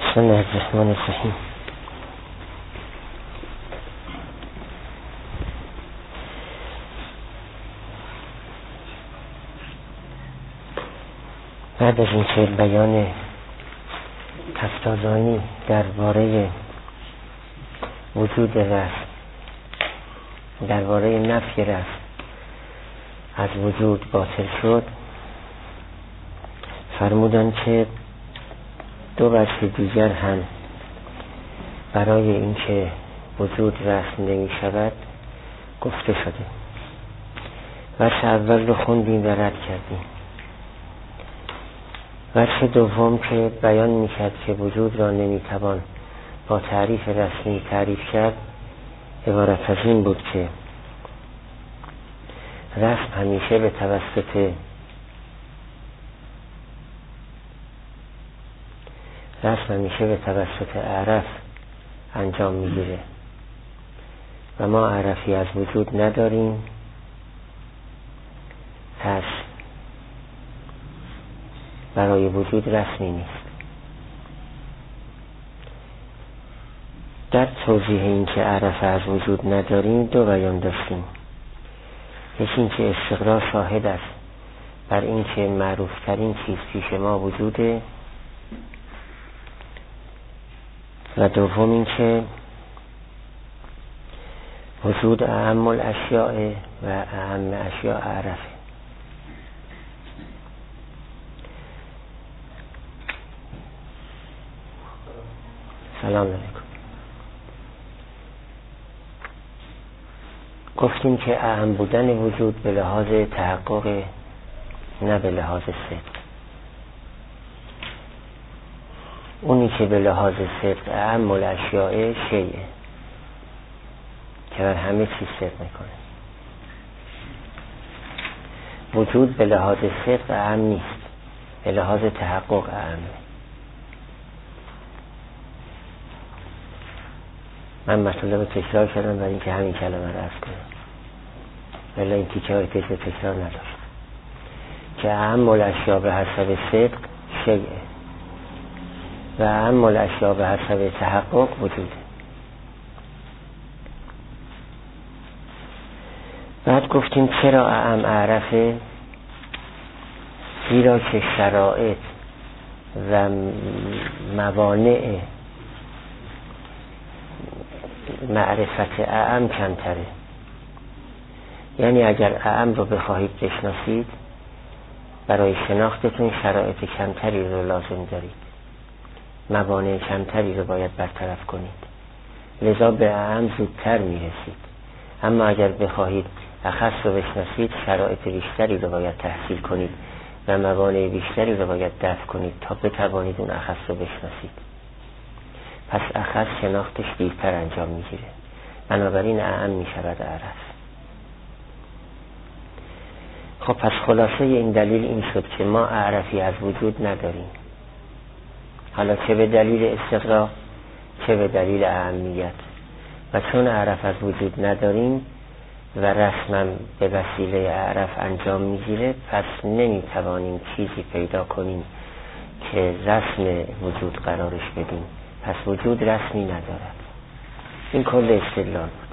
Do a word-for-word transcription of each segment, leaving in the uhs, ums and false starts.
بسم الله الرحمن الرحیم. بعد از اینکه بیان تفتازانی درباره وجود رفع، درباره نفی رفع از وجود باطل شد، فرمودند که دو وجه دیگر هم برای اینکه وجود رفع نمی شود گفته شده. وجه اول رو خوندیم و رد کردیم. وجه دوم که بیان میکرد که وجود را نمیتوان با تعریف رسمی تعریف کرد عبارت از این بود که رفع همیشه به توسط رفع همیشه به توسط اعرف انجام میگیره و ما اعرفی از وجود نداریم، پس برای وجود رسمی نیست. در توضیح این که اعرف از وجود نداریم دو بیان داشتیم. یکی این که استقرار شاهد است بر این که معروف ترین چیز پیش ما وجوده، و دوم این که وجود اعم الاشیاء و اعم اشیاء اعرفه. سلام علیکم. گفتیم که اعم بودن وجود به لحاظ تحقق، نه به لحاظ صدق. اونی که به لحاظ صدق اعم الاشیاء شیء که بر همه چیز صدق میکنه. وجود به لحاظ صدق اعم نیست، به لحاظ تحقق اعمه. من مطلب تکرار کردم برای اینکه همین کلمه رو عرض کنم، ولی این تیکه های تکرار تکرار نداشت که اعم الاشیاء به حسب صدق شیء و اعم الاشیاء به حسب تحقق وجوده. بعد گفتیم چرا اعم اعرفه؟ زیرا که شرایط و موانع معرفت اعم کمتره. یعنی اگر اعم رو بخواهید بشناسید، برای شناختتون شرایط کمتری رو لازم دارید، موانع کمتری رو باید برطرف کنید، لذا به اعم زودتر میرسید. اما اگر بخواهید اخص رو بشناسید، شرایط بیشتری رو باید تحصیل کنید و موانع بیشتری رو باید دفع کنید تا بتوانید اون اخص رو بشناسید. پس اخص شناختش دیرتر انجام میگیره، بنابراین اعم میشود اعرف. خب پس خلاصه این دلیل این شد که ما اعرفی از وجود نداریم، حالا چه به دلیل استقرار چه به دلیل اهمیت. و چون اعرف از وجود نداریم و رسمم به وسیله اعرف انجام میگیره، پس نمیتوانیم چیزی پیدا کنیم که رسم وجود قرارش بدیم، پس وجود رسمی ندارد. این کل استدلال بود.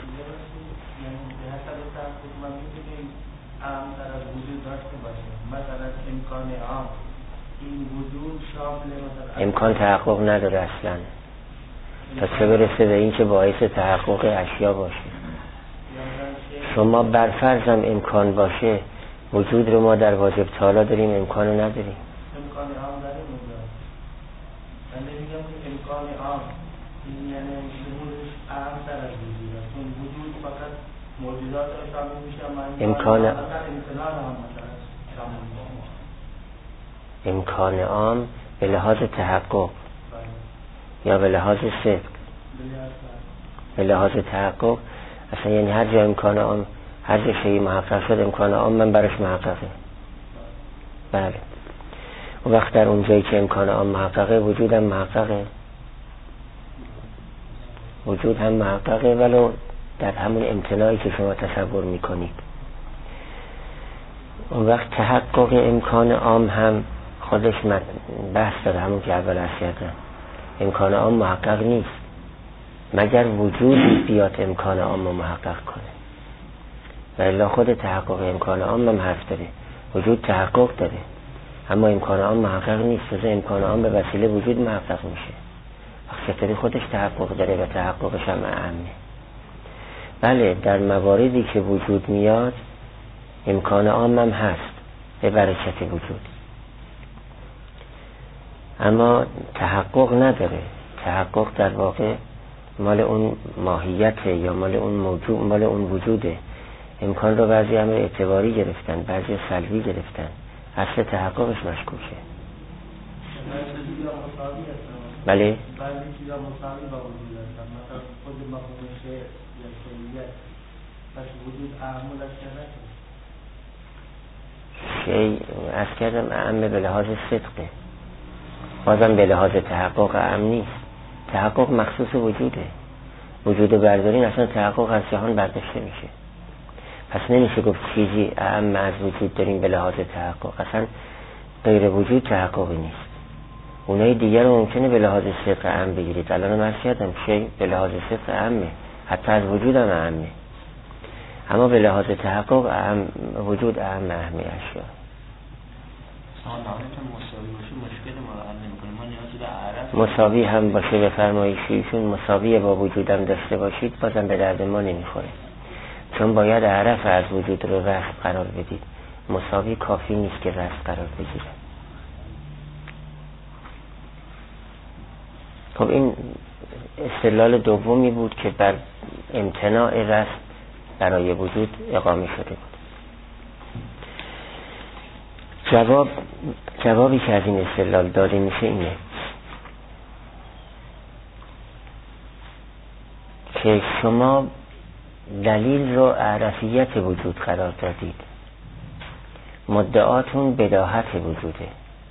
امکان تحقق نداره اصلا، تا چه برسه به این که باعث تحقق اشیا باشه. شما برفرضم امکان باشه، وجود رو ما در واجب تعالی داریم، امکان نداریم. امکان عام داریم. من نمیگم که امکان عام این یعنی شمولش عام تر از وجود است، چون وجود فقط موجودات رو شامل میشه. امکان امکان عام امکان عام به لحاظ تحقق یا به لحاظ صدق؟ به لحاظ تحقق. اصلا یعنی هر جا امکان عام، هر جا شیء محقق شد امکان عام من برش محققه. بله. و وقت در اون جایی که امکان عام محققه، وجود هم محققه. وجود هم محققه، ولو در همون امتناعی که شما تصور میکنید. اون وقت تحقق امکان عام هم خودش بحث داره، همون که اول عرض کردم. امکان عام محقق نیست مگر وجودی بیاد امکان عام رو محقق کنه، و الا خود تحقق امکان عام هم حرف داره، وجود تحقق داره اما امکان عام محقق نیست، واسه امکان عام به وسیله وجود محقق میشه. چطوری خودش تحقق داره و تحققش هم اعمه. بله در مواردی که وجود میاد امکان عام هم هست به برکت وجود، اما تحقق نداره. تحقق در واقع مال اون ماهیته یا مال اون موجود، مال اون وجوده. امکان رو بعضی امر اعتباری گرفتن، بعضی سلبی گرفتن، اصل تحققش مشکوکه. بله بعضی چیزا مساوی با وجود هستن، مثلا خود مفهوم شیء یا شیئیت، پس وجود اعمالش نکنه. شیء از کردم اعمه به لحاظ صدقه، بازم به لحاظ تحقق اعم نیست. تحقق مخصوص وجوده، وجود بردارین اصلا تحقق از جهان برداشته میشه. پس نمیشه گفت چیزی اعم از وجود داریم به لحاظ تحقق، اصلا غیر وجود تحققی نیست. اونای دیگر رو ممکنه به لحاظ صدق اعم بگیرید. الان من کردم شیء به لحاظ صدق اعمه، حتی از وجود هم اعمه، اما به لحاظ تحقق اعم وجود اعم اهمی اشیا. مساوی باشه مشکل ما حل نمی‌کنه، ما نیاز به اعرف مساوی هم باشه به فرمایشیشون مساوی با وجودم داشته باشید بازم به درد ما نمیخوره، چون باید اعرف از وجود رو رفع قرار بدید. مساوی کافی نیست که رفع قرار بگیره. خب این استدلال دومی بود که بر امتناع رفع برای وجود اقامه شده بود. جواب جوابی که از این استدلال داده میشه اینه که شما دلیل رو اعرفیت وجود قرار دادید، مدعاتون بداهت وجوده.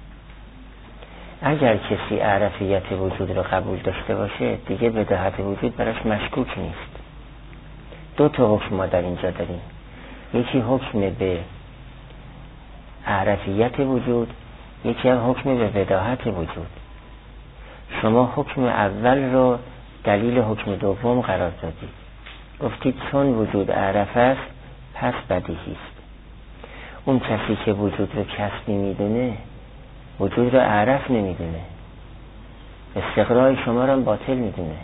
اگر کسی اعرفیت وجود رو قبول داشته باشه دیگه بداهت وجود براش مشکوک نیست. دو تا حکم ما در اینجا داریم، یکی حکم به اعرفیت وجود، یکی هم حکم به بداهت وجود. شما حکم اول رو دلیل حکم دوم قرار دادید، گفتید چون وجود اعرف است پس بدیهی است. اون کسی که وجود رو کسبی میدونه وجود رو اعرف نمیدونه، استقرار شما رو باطل میدونه.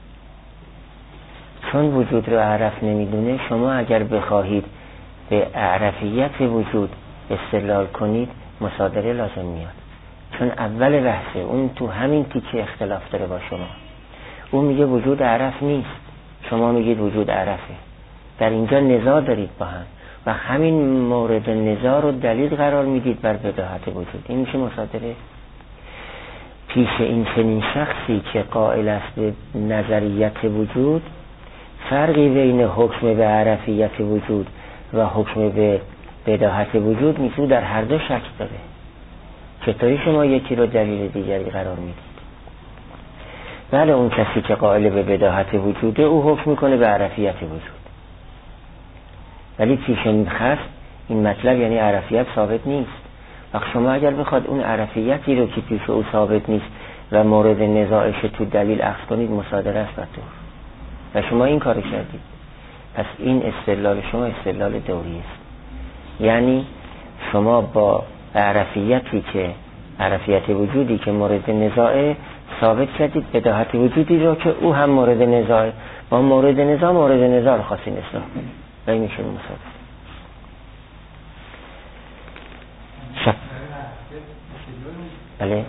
چون وجود رو اعرف نمیدونه شما اگر بخواهید به اعرفیت وجود استدلال کنید مصادره لازم میاد، چون اول بحثه اون تو همین تیکه اختلاف داره با شما. اون میگه وجود اعرف نیست، شما میگید وجود اعرفه. در اینجا نزاع دارید با هم و همین مورد نزاع رو دلیل قرار میدید بر بداهت وجود. این میشه مصادره. پیش این چنین شخصی که قائل است به نظریت وجود فرقی بین حکم به اعرفیت وجود و حکم به بداهت وجود نیست. او در هر دو شک داره. چطوری شما یکی رو دلیل دیگری قرار میدید؟ بله اون کسی که قائل به بداهت وجوده او حکم میکنه به اعرفیت وجود، ولی پیش این خصم این مطلب یعنی اعرفیت ثابت نیست. وقت شما اگر بخواد اون اعرفیتی رو که پیش او ثابت نیست و مورد نزاعش تو دلیل اخذ کنید مصادره است بطور و شما این کار کردید. پس این استدلال شما استدلال دوری است، یعنی شما با اعرفیتی که اعرفیت وجودی که مورد نزاعه ثابت کردید بداهت وجودی رو که او هم مورد نزاعه، با مورد نزاع مورد نزاع رو خواستین اصلاح کنید و این میشه مصادره. شب بله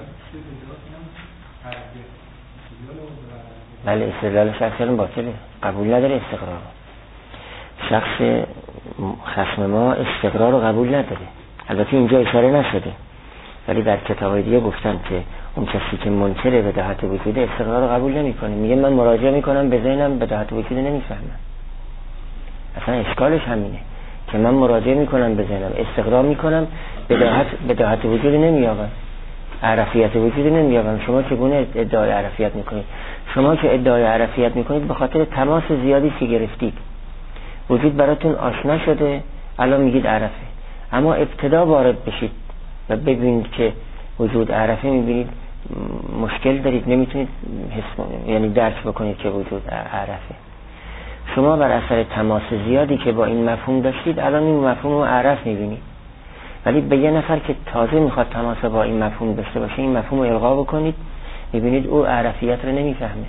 بله استدلال شخص باطله، قبول نداره استقرار. شخص خصم ما استقرار رو قبول نداره. البته اینجا اشاره نشده ولی در کتابای دیگه گفتن که اون کسی که منکر بداهت وجود استقرار رو قبول نمیکنه، میگه من مراجعه میکنم به ذهنم بداهت وجود نمیفهمم. اصلا اشکالش همینه که من مراجعه میکنم به ذهنم استقرار میکنم بداهت بداهت وجود نمییابم، عرفیت وجود نمییابم. شما چگونه ادعای عرفیت میکنید؟ شما که ادعای عرفیت میکنید به خاطر تماس زیادی که گرفتید، وجود براتون آشنا شده، الان میگید عرفه. اما ابتدا وارد بشید و ببینید که وجود عرفه، میبینید مشکل دارید، نمیتونید حس کنید، یعنی درک بکنید که وجود عرفه. شما بر اثر تماس زیادی که با این مفهوم داشتید الان این مفهوم رو عرف میبینید، ولی به یه نفر که تازه میخواد تماس با این مفهوم داشته باشه این مفهوم رو القا بکنید، میبینید او عرفیت رو نمیفهمه.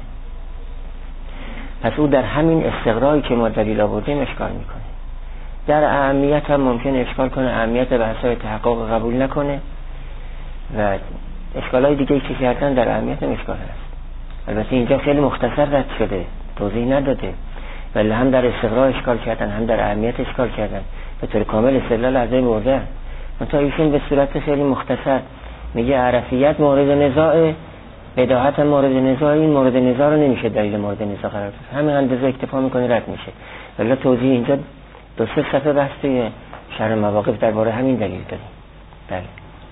پس او در همین استقرایی که ما دلیل آوردیم اشکال میکنه. در اهمیت هم ممکنه اشکال کنه، اهمیت به حساب تحقق قبول نکنه و اشکالای دیگه که کردن در اهمیت هم اشکال هست. البته اینجا خیلی مختصر رد شده، توضیح نداده، ولی هم در استقرا اشکال کردن هم در اهمیت اشکال کردن، به طور کامل استدلال از این برده. منتها ایشون به صورت خیلی مختصر میگه عرفیت مورد نزاع، بداهت هم مورد نزاع، این مورد نزاع رو نمیشه دلیل مورد نزاع قرار داد، همین اندازه اکتفا میکنه رد میشه. ولی توضیح اینجا دو سه صفحه بحث توی شرح مواقف درباره همین دلیل داریم. بله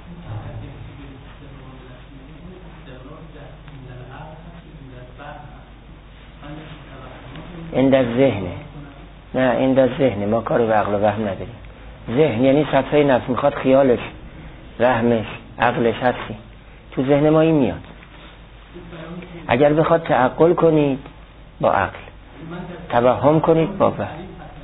این در ذهنه، نه این در ذهنه، ما کاری به عقل و وهم نداریم. ذهن یعنی صفحه نفس، میخواد خیالش، وهمش، عقلش هستی تو ذهن ما این میاد. اگر بخواد تعقل کنید با عقل، توهم کنید با وهم.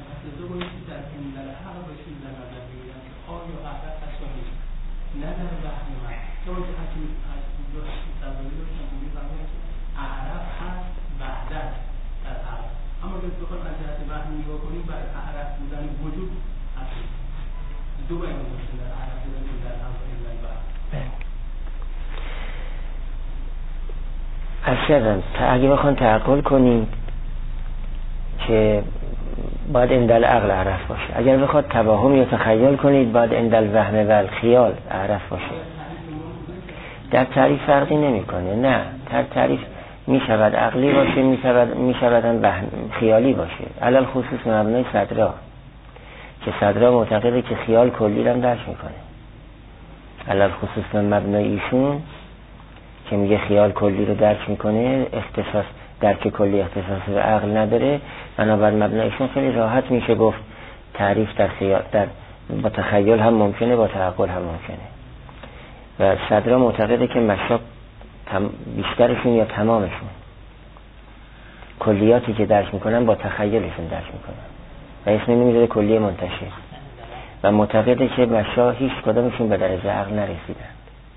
اصلا اگه بخوان تعقل کنید که باید اندل عقل عرف باشه، اگر بخواد توهم یا تخیل کنید باید اندل وهم و الخیال عرف باشه. در تعریف فرقی نمیکنه، نه در تعریف میشود عقلی باشه، میشود میشود هم وهم خیالی باشه، علل خصوص مبنای صدرا که صدرا معتقده که خیال کلی هم درک میکنه، علل خصوص مبنای ایشون که میگه خیال کلی رو درک میکنه، اختصاص درک کلی اختصاص به عقل نداره، بنابراین مبنایشون خیلی راحت میشه گفت تعریف در خیال در با تخیل هم ممکنه، با تعقل هم ممکنه. و صدرا معتقده که مشاق بیشترشون یا تمامشون کلیاتی که درک میکنن با تخیلشون درک میکنن و اسم نمیذاره کلیه منتشر، و معتقده که مشاق هیچ کدامشون به درجه عقل نرسیدن،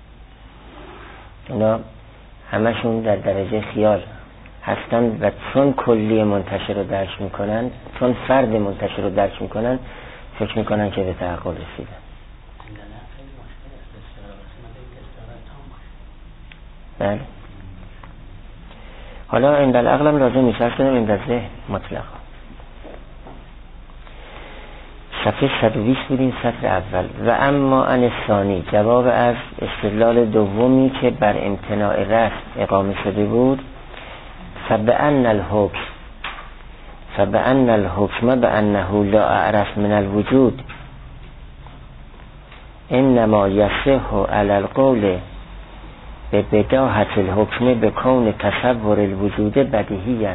اونا همشون در درجه خیال هستن و چون کلیه منتشر رو درک میکنن، چون فرد منتشر رو درک میکنن، فکر میکنن که به تعقل رسیدن. بله حالا عند العقل هم لازم میشه اصلا عند الذهن مطلق. صفحه صد و بیست بودیم سطر اول. و اما عن ثانی، جواب از استدلال دومی که بر امتناع رفع اقامه شده بود، فبأن الحکم فبأن الحکم بأنه لا اعرف من الوجود انما یصح علی القول به بداهت الحکم به کون تصور الوجود بدیهیاً.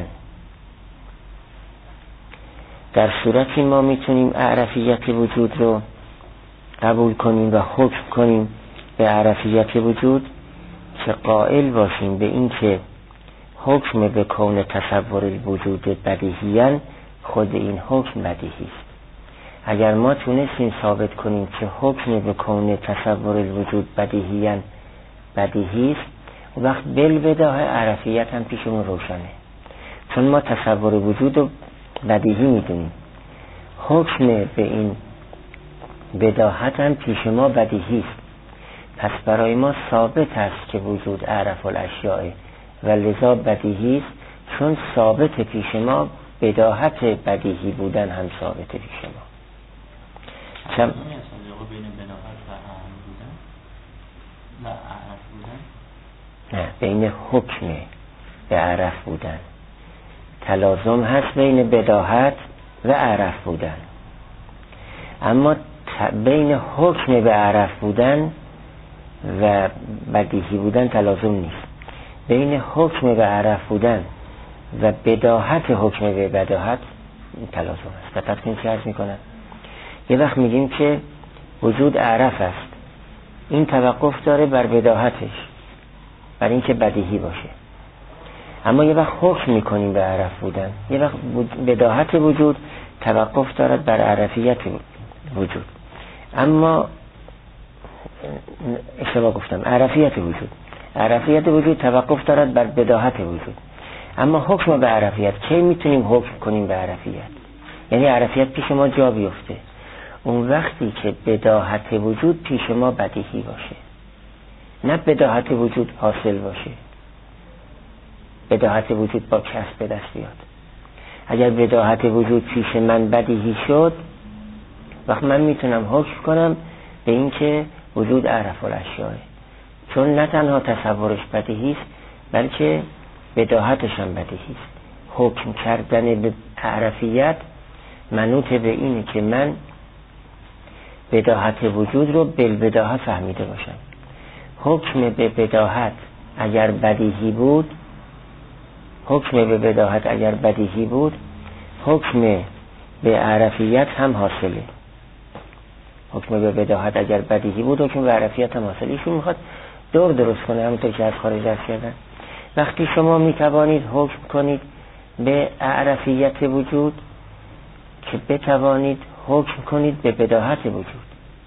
در صورتی ما میتونیم اعرفیت وجود رو قبول کنیم و حکم کنیم به اعرفیت وجود که قائل باشیم به این که حکم به کون تصور الوجود بدیهیاً، خود این حکم بدیهی است. اگر ما تونستیم ثابت کنیم که حکم به کون تصور الوجود بدیهیاً بدیهی است، وقت بالبداهه اعرفیت هم پیشمون روشنه، چون ما تصور وجود رو بدیهی میدونیم، حکم به این بداهت هم پیش ما بدیهی است. پس برای ما ثابت است که وجود اعرف الاشیاء و لذا بدیهی است، چون ثابت پیش ما بداهت بدیهی بودن هم ثابت پیش ما. چم نه، بین حکم به عرف بودن تلازم هست، بین بداهت و عرف بودن، اما بین حکم به عرف بودن و بدیهی بودن تلازم نیست. بین حکم به عرف بودن و بداهت حکم به بداهت تلازم هست. دقت کنید چه عرض میکنم. یه وقت میگیم که وجود عرف است، این توقف داره بر بداهتش، برای اینکه بدیهی باشه. اما یه وقت حکم میکنیم به عرف بودن، یه وقت بداهت وجود توقف دارد بر عرفیت وجود. اما اشتباه گفتم، عرفیت وجود عرفیت وجود توقف دارد بر بداهت وجود. اما حکم به عرفیت، کی میتونیم حکم کنیم به عرفیت؟ یعنی عرفیت پیش ما جا بیفته اون وقتی که بداهت وجود پیش ما بدیهی باشه، نه بداهت وجود حاصل باشه، بداهت وجود با کسب به دست بیاد. اگر بداهت وجود پیش من بدیهی شد، وقت من میتونم حکم کنم به این که وجود اعرف الاشیاء، چون نه تنها تصورش بدیهی است بلکه بداهتش هم بدیهی است. حکم کردن به عرفیت منوط به اینه که من بداهت وجود رو بالبداهه فهمیده باشم. حکم به بداهت اگر بدیهی بود حکم به بداهت اگر بدیهی بود حکم به عرفیت هم حاصله. حکم به بداهت اگر بدیهی بود حکم به عرفیت هم حاصله. ایشون میخواد دور درست کنه، همونطور که از خارج درس کردن. وقتی شما میتوانید حکم کنید به عرفیت وجود که بتوانید حکم کنید به بداهت وجود،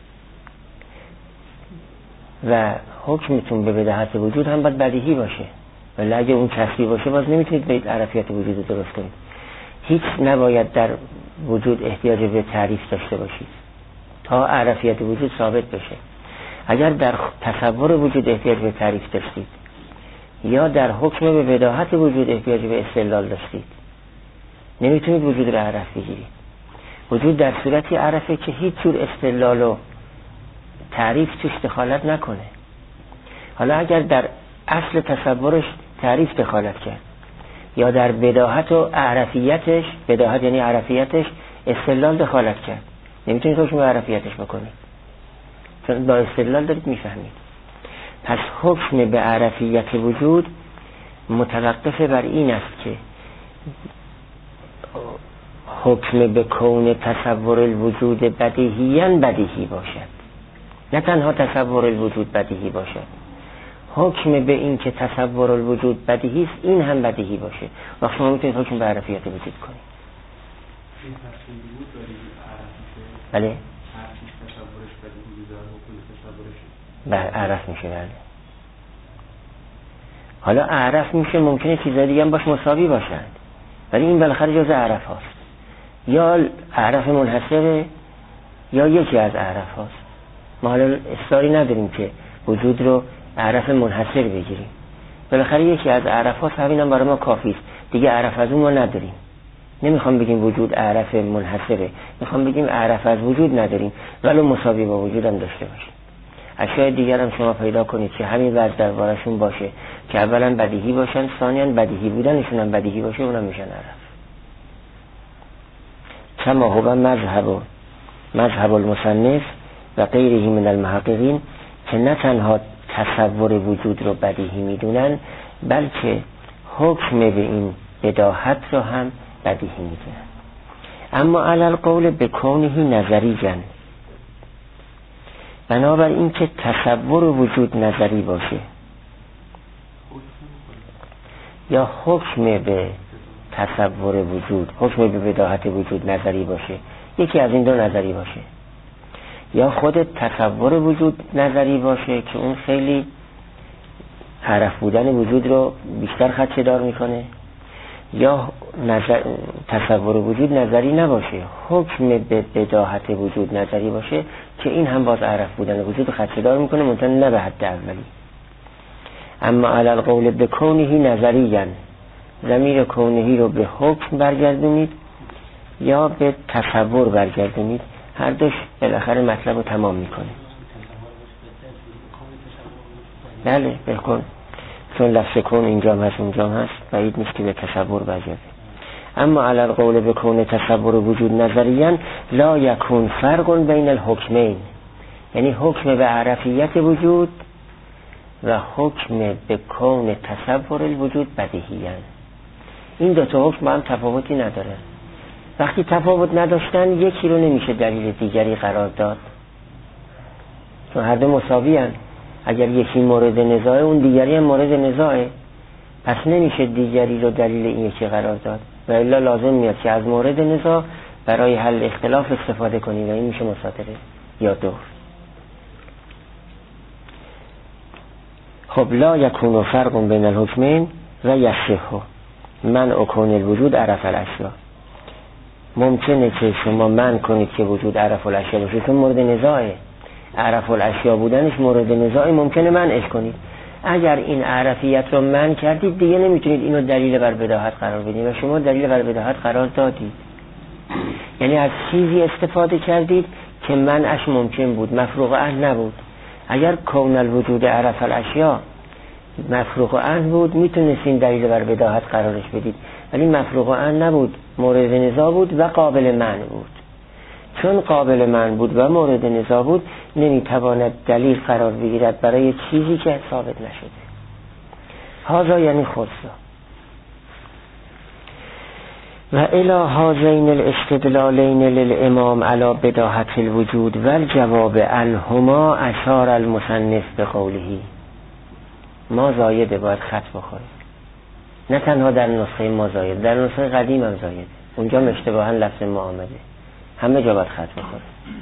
و حکمتون به بداهت وجود هم باید بدیهی باشه، ولی اگه اون کسری باشه باز نمیتونید به عرفیت وجود رو درست کنید. هیچ نباید در وجود احتیاج به تعریف داشته باشید تا عرفیت وجود ثابت بشه. اگر در تصور وجود احتیاج به تعریف داشتید یا در حکم به بداهت وجود احتیاج به استدلال داشتید، نمیتونید وجود رو عرف بگیرید. وجود در صورتی عرفه که هیچ جور استدلال و تعریف توش دخالت نکنه. حالا اگر در اصل تصورش تعریف دخالت کرد یا در بداهت و عرفیتش، بداهت یعنی عرفیتش، استدلال دخالت کرد، نمیتونید حکم به عرفیتش بکنید، چون با استدلال دارید میفهمید. پس حکم به عرفیت وجود متوقف بر این است که حکم به کون تصور الوجود بدیهیاً بدیهی باشد، نه تنها تصور الوجود بدیهی باشد، حکم به این که تصور الوجود بدیهی است این هم بدیهی باشه. وقت شما میتونید حکم به عرفیت وجود کنید. بله؟ بله عرف میشه. بله حالا عرف میشه، ممکنه چیزای دیگه هم باش مساوی باشند، ولی این بالاخره جز عرف هاست، یا عرف منحصره یا یکی از عرف هاست. ما حالا اصراری نداریم که وجود رو عرف منحصر بگیریم، بالاخره یکی از عرف هاست، همین هم برای ما کافی است دیگه. عرف از اون ما نداریم. نمیخوام بگیم وجود عرف منحصره، میخوام بگیم عرف از وجود نداریم ولو مساوی با وجود هم داشته باشیم. اشیاء دیگر هم شما پیدا کنید که همین وضع دربارشون باشه که اولا بدیهی باشن، ثانیاً بدیهی بودنشون هم بدیهی باشه، اونم میشن عرف. کما هو مذهب مذهب المصنف و غیره من المحققین که نه تنها تصور وجود رو بدیهی میدونن بلکه حکم به این بداهت رو هم بدیهی میدونن. اما علی القول به کونه نظری جن، بنابر این که تصور وجود نظری باشه یا حکم به تصور وجود، حکم به بداهت وجود نظری باشه، یکی از این دو نظری باشه، یا خود تصور وجود نظری باشه که اون خیلی عرف بودن وجود رو بیشتر خدشه‌دار میکنه، یا نظر... تصور وجود نظری نباشه، حکم به بداهت وجود نظری باشه که این هم باز عرف بودن وجود خدشه‌دار میکنه، منتها نه به حد اولی. اما علی القول به کونهی نظریاً، ضمیر کونهی رو به حکم برگردونید یا به تصور برگردونید، هر دوش بالاخره مطلب رو تمام میکنه. بله بلکن، چون لفظ کون اینجا هست اونجا هست، بعید نیست که به تصور برگرده. اما علی القول به کون تصور وجود نظریاً لا یکون فرق بین الحکمین، یعنی حکم به عرفیت وجود و حکم به کون تصور الوجود بدیهیاً. این دو تا حکم با هم تفاوتی نداره. وقتی تفاوت نداشتن یکی رو نمیشه دلیل دیگری قرار داد، چون هر دو مساوی هن. اگر یکی مورد نزاعه اون دیگری هم مورد نزاعه، پس نمیشه دیگری رو دلیل این یکی قرار داد و الا لازم میاد که از مورد نزاع برای حل اختلاف استفاده کنی و این میشه مصادره یا دور. خب لا یکون فرق بین الحکمین و یصح من اکون الوجود عرف الاشیا. ممکنه که شما من کنید که وجود عرف الاشیا باشه چون مورد نزاعه، عرف الاشیا بودنش مورد نزاعه، ممکنه منعش کنید. اگر این عرفیت رو من کردید دیگه نمیتونید اینو دلیل بر بداهت قرار بدید و شما دلیل بر بداهت قرار دادید، یعنی از چیزی استفاده کردید که منعش ممکن بود، مفروغ عن نبود. اگر کون الوجود عرف الاشیا مفروغ عن بود میتونستین دلیل بر بداهت قرارش بدید، ولی مفروغ عن نبود، مورد نزاع بود و قابل منع بود. چون قابل منع بود و مورد نزاع بود نمیتواند دلیل قرار بگیرد برای چیزی که ثابت نشده. هذا یعنی خصوصا و الی هذین الاستدلالین للامام علی بداهت الوجود و الجواب عنهما اشار المصنف بقوله. ما زایده باید خط بخوریم، نه تنها در نسخه ما زایده، در نسخه قدیم هم زایده، اونجا اشتباها لفظ ما آمده، همه جا باید خط بخوریم.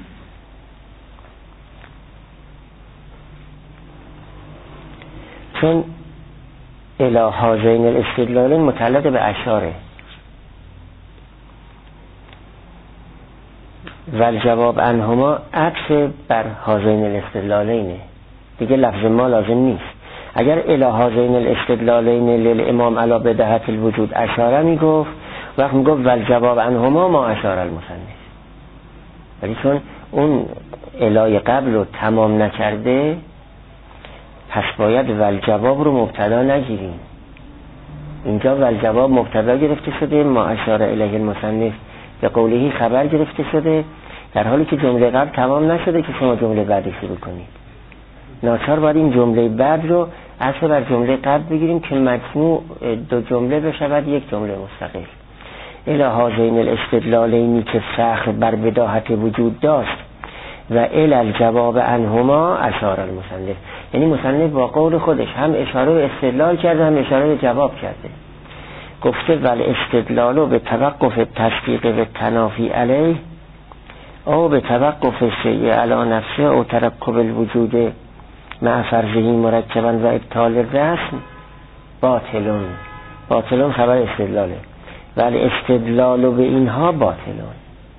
چون الی هذین الاستدلالین متعلق به اشاره و الجواب عنهما عطف بر هذین الاستدلالین، دیگه لفظ ما لازم نیست. اگر الی هذین الاستدلالین للامام علی بداهت الوجود اشاره میگفت وقت میگفت و الجواب عنهما ما اشار المصنف، ولی چون اون الای قبل رو تمام نکرده پس باید و الجواب رو مبتدا نگیریم. اینجا و الجواب مبتدا گرفته شده، ما اشار الیه المصنف به قوله خبر گرفته شده، در حالی که جمله قبل تمام نشده که شما جمله بعدی شروع کنید. ناچار باید این جمله بعد رو اصلا بر جمله قبل بگیریم که مجموع دو جمله بشود یک جمله مستقل. الی هذین الاستدلالینی که فخر بر بداهت وجود داشت و الی الجواب عنهما اشار المصنف، یعنی مصنف با قول خودش هم اشاره به استدلال کرده هم اشاره به جواب کرده. گفته ول استدلالو به توقف تصدیق به تنافی علیه او به توقف شیء علی نفسه او ترکب الوجود مع فرضه مرکبا و ابطال رسم باطلون. باطلون خبر استدلاله، ولی استدلالو به اینها باطلون.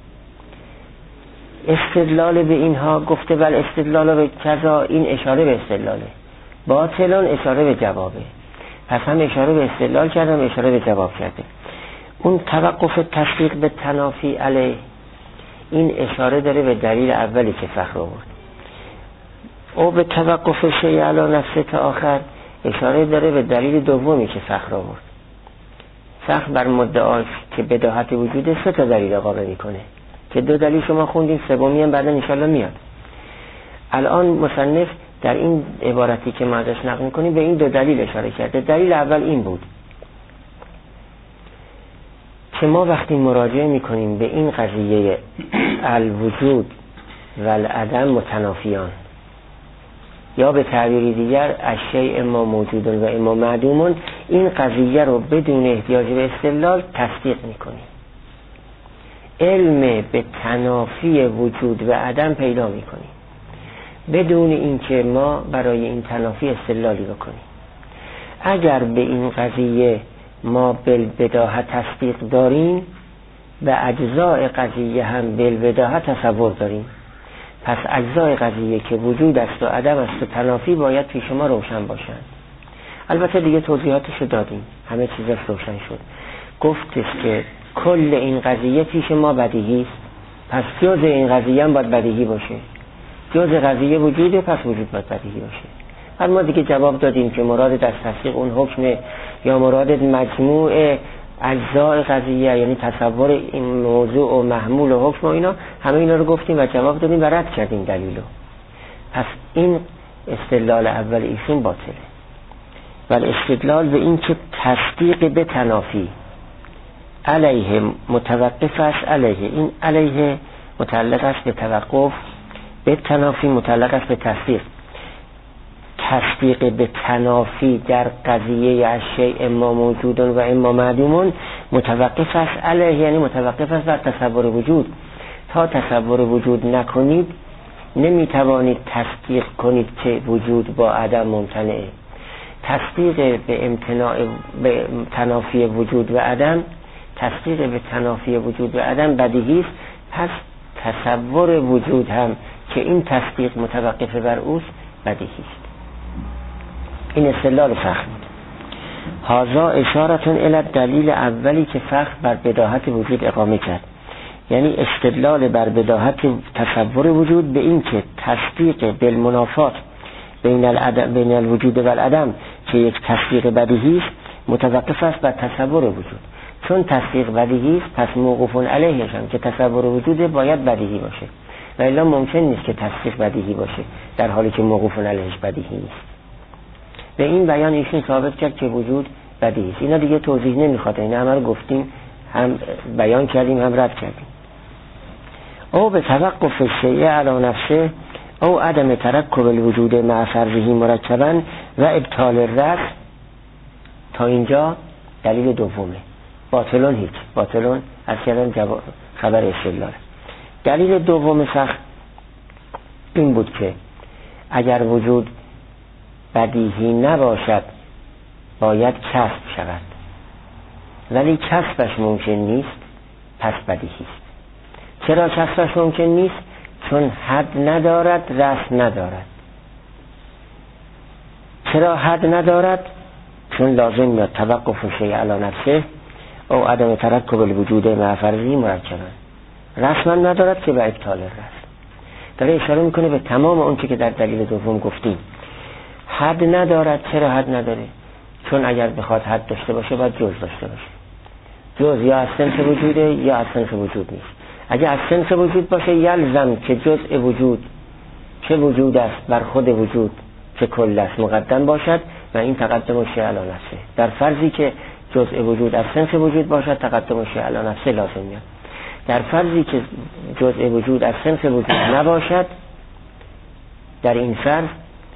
استدلال به اینها گفته ول استدلالو به کذا، این اشاره به استدلاله، باطلون اشاره به جوابه، پس هم اشاره به استدلال کرده هم اشاره به جواب کرده. اون توقف تصدیق به تنافی علیه این اشاره داره به دلیل اولی که فخر آورد، او به توقف شیء علی نفسه تا آخر اشاره داره به دلیل دومی که فخر آورد. فخر بر مدعاش که بداهت وجود سه تا دلیل اقامه میکنه که دو دلیل شما خوندیم، سومی هم بعدا انشالله میاد. الان مصنف در این عبارتی که ما ازش نقل میکنیم به این دو دلیل اشاره کرده. دلیل اول این بود که ما وقتی مراجعه میکنیم به این قضیه الوجود و العدم متنافیان، یا به تعبیر دیگر الشیء اما موجود و اما معدوم، این قضیه رو بدون احتیاج به استدلال تصدیق میکنیم. علم به تنافی وجود و عدم پیدا میکنیم بدون اینکه ما برای این تنافی استدلالی بکنیم. اگر به این قضیه ما بالبداهت تصدیق داریم به اجزاء قضیه هم بالبداهت تصور داریم، پس اجزای قضیه که وجود است و عدم است و تنافی باید پیش ما روشن باشند. البته دیگه توضیحاتش دادیم، همه چیزش روشن شد. گفتش که کل این قضیه پیش ما بدیهی است، پس جز این قضیه هم باید بدیهی باشه. جز قضیه وجوده، پس وجود باید بدیهی باشه. بعد ما دیگه جواب دادیم که مراد از تصدیق اون حکم یا مراد مجموع اجزای قضیه، یعنی تصور این موضوع و محمول و حکم و اینا، همه اینا رو گفتیم و جواب دادیم و رد کردیم دلیلو. پس این استدلال اول ایشون باطله. ولی استدلال به این که تصدیق به تنافی علیه متوقف است، علیه این علیه متعلق است به توقف، به تنافی متعلق است به تصدیق. تصدیق به تنافی در قضیه اشیاء اما موجودون و اما معدومون متوقف است علیه، یعنی متوقف است بر تصور وجود. تا تصور وجود نکنید نمیتوانید تصدیق کنید که وجود با عدم ممتنعه. تصدیق به امتناع به تنافی وجود و عدم، تصدیق به تنافی وجود و عدم بدیهی است. پس تصور وجود هم که این تصدیق متوقف بر اوست بدیهی است. این استدلال فخر بود. هذا اشارتون الی دلیل اولی که فخر بر بداهت وجود اقامه کرد، یعنی استدلال بر بداهت تصور وجود به این که تصدیق بالمنافات بین العدم بین الوجود و العدم که یک تصدیق بدیهی است متوقف است بر تصور وجود. چون تصدیق بدیهی است پس موقوف علیهش هم که تصور وجود باید بدیهی باشه، و الا ممکن نیست که تصدیق بدیهی باشه در حالی که موقوف علیهش بدیهی نیست. به این بیان ایشون ثابت کرد که وجود بدیهی است. اینا دیگه توضیح نمیخواد، اینا همه رو گفتیم، هم بیان کردیم هم رد کردیم. او به توقف الشیء علی نفسه او عدم ترکب الوجود مع فرضه مرکبا و ابطال الرس. تا اینجا دلیل دومه. باطلون هیچ، باطلون از کردن جواب خبر استدلال. دلیل دوم فخر این بود که اگر وجود بدیهی نباشد باید کسب شود، ولی کسبش ممکن نیست، پس بدیهی است. چرا کسبش ممکن نیست؟ چون حد ندارد، رس ندارد. چرا حد ندارد؟ چون لازم میاد توقف شیء علی نفسه او عدم ترکب الوجود مع فرضه مرکبا. رسما ندارد که به ابطال رس. داره اشاره میکنه به تمام اون چی که در دلیل دوم گفتیم. حد ندارد. چرا حد نداره؟ چون اگر بخواد حد داشته باشه باید جز داشته باشه. جز یا از صنف وجوده یا از صنف وجود نیست. اگر از صنف وجود باشه یلزم که جزء وجود چه وجود است بر خود وجود چه کل است مقدم باشد و این تقدم شیء علی نفسه. در فرضی که جزء وجود از صنف وجود باشد تقدم شیء علی نفسه لازم میاد. در فرضی که جزء وجود از صنف وجود نباشد، در این فرض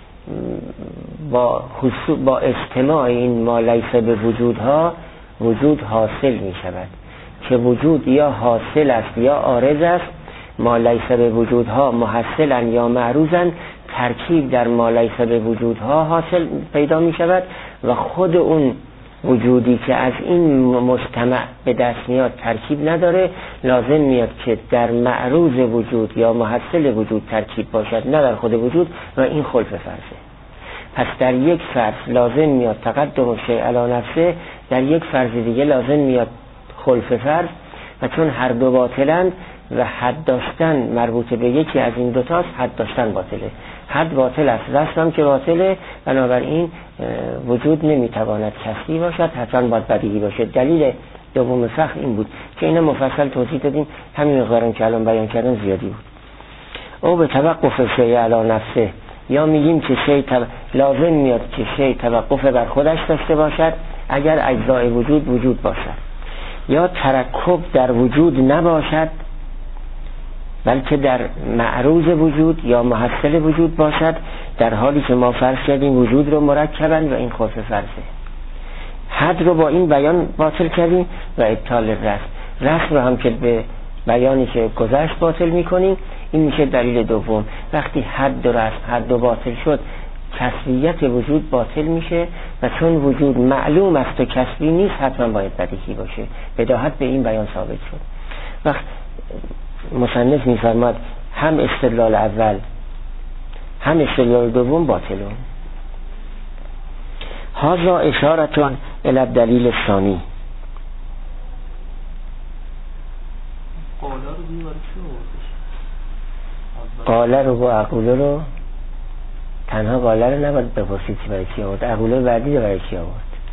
با خصوص با اجتماع این ما لیس به وجودها وجود حاصل می شود که وجود یا حاصل است یا عارض است. ما لیس به وجودها محصلا یا معروضا، ترکیب در ما لیس به وجودها حاصل پیدا می شود و خود اون وجودی که از این مجتمع به دست میاد ترکیب نداره، لازم میاد که در معروض وجود یا محصل وجود ترکیب باشد، نه در خود وجود، و این خلف فرضه. پس در یک فرض لازم میاد تقدم شیء علی نفسه، در یک فرض دیگه لازم میاد خلف فرض، و چون هر دو باطلند و حد داشتن مربوط به یکی از این دوتاست، حد داشتن باطله. حد باطل است، رسم که باطله، بنابراین وجود نمیتواند کسبی باشد، حتما باید بدیهی باشه. دلیل دوم فخر این بود که اینا مفصل توضیح دادیم، همین مقدارم که الان بیان کردن زیادی بود. او به توقف شیء علی نفسه، یا میگیم که شیء تب... لازم میاد که شیء توقف بر خودش داشته باشد اگر اجزای وجود وجود باشد، یا ترکب در وجود نباشد بلکه در معروض وجود یا محصل وجود باشد، در حالی که ما فرض کردیم وجود رو مرکبن و این خلف فرضه. حد رو با این بیان باطل کردیم و ابطال رسم. رسم رو هم که به بیانی که گذشت باطل میکنیم. این میشه دلیل دوم. وقتی حد و رسم حد و باطل شد، کسبیت وجود باطل میشه، و چون وجود معلوم است و کسبی نیست حتما باید بدیهی باشه. بداهت به این بیان ثابت شد. وقت مصنف میفرماد هم استدلال اول هم استدلال دوم باطلون. هذا اشارتون الی الدلیل الثانی. قاله رو با عقوله رو تنها قاله رو نباید بپرسید چی برای چی آورد، عقوله بعدی رو برای چی آورد.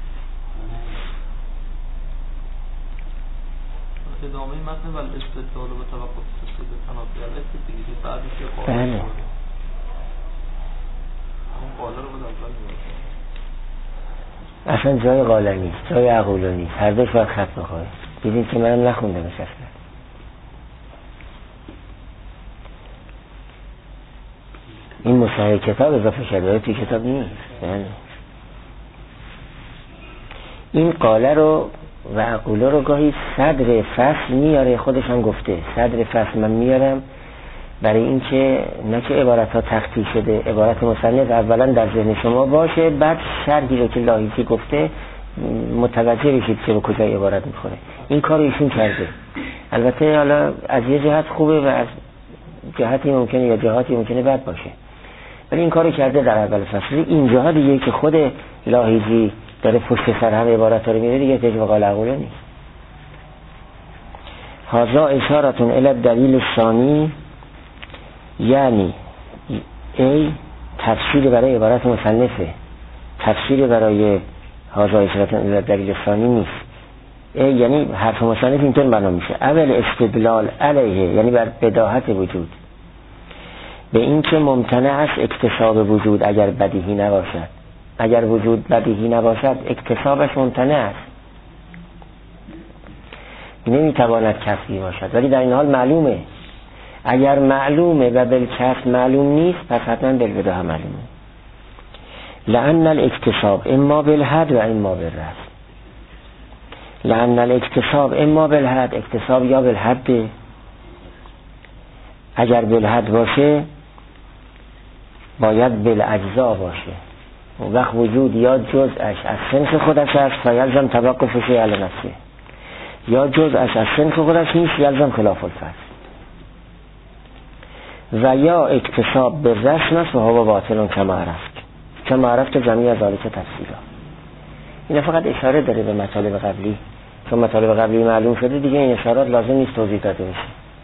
ادامه متن و الاستدلال و توقف تصدیق تنافی علیه دیگه بعدش یه قاله. بله. اون قاله رو بود اول. اصلا جای قاله نیست، جای عقوله نیست، هر دوش باید خط بخواهید. دیدید که منم نخونده میشه اصلا. این صحیح کتاب اضافه شده توی کتاب نیست. یعنی این قاله رو و عقوله رو گاهی صدر فصل میاره، خودش هم گفته صدر فصل من میارم برای اینکه نه که عبارت ها تخطی شده، عبارت مصنف اولا در ذهن شما باشه، بعد شرحی رو که لاحیزی گفته متوجه بشید که به کجا عبارت میخوره. این کار رو ایشون کرده. البته حالا از یه جهت خوبه و از جهتی ممکنه یا جهاتی ممکنه بد باشه، ولی این کار رو کرده در اول فصل. اینجاها دیگه که خود لاحیزی داره پشت سر هم عبارت ها رو میره دیگه تجوه قال عقوله نیست. هازا اشارتون الی دلیل ثانی، یعنی ای تفسیر برای عبارت مصنفه، تفسیر برای هازا اشارتون الی دلیل ثانی نیست. ای یعنی حرف مصنف اینطور معنا میشه اول استدلال علیه، یعنی بر بداهت وجود، به این که ممتنع است اکتساب وجود اگر بدیهی نباشد. اگر وجود بدیهی نباشد اکتسابش ممتنع است، نمیتواند کسبی باشد، ولی در این حال معلومه. اگر معلومه و بالکسب معلوم نیست پس حتما بالبداهه معلومه. لأن الاکتساب اما بالحد و اما بالرسم. لأن الاکتساب اما بالحد، اکتساب یا بالحد، اگر بالحد باشه باید بالاجزا باشه. وقت وجود یا جزءش از سنخ خودش است فیلزم توقفش علی نفسه، یا جزءش از سنخ خودش نیست یلزم خلاف الفصل. و یا اکتساب به رسم است و هوا باطلون کما عرفت، کما عرفت جمعی از آلیک تفسیرها. این فقط اشاره داره به مطالب قبلی، چون مطالب قبلی معلوم شده دیگه این اشارات لازم نیست توضیح داده بشه.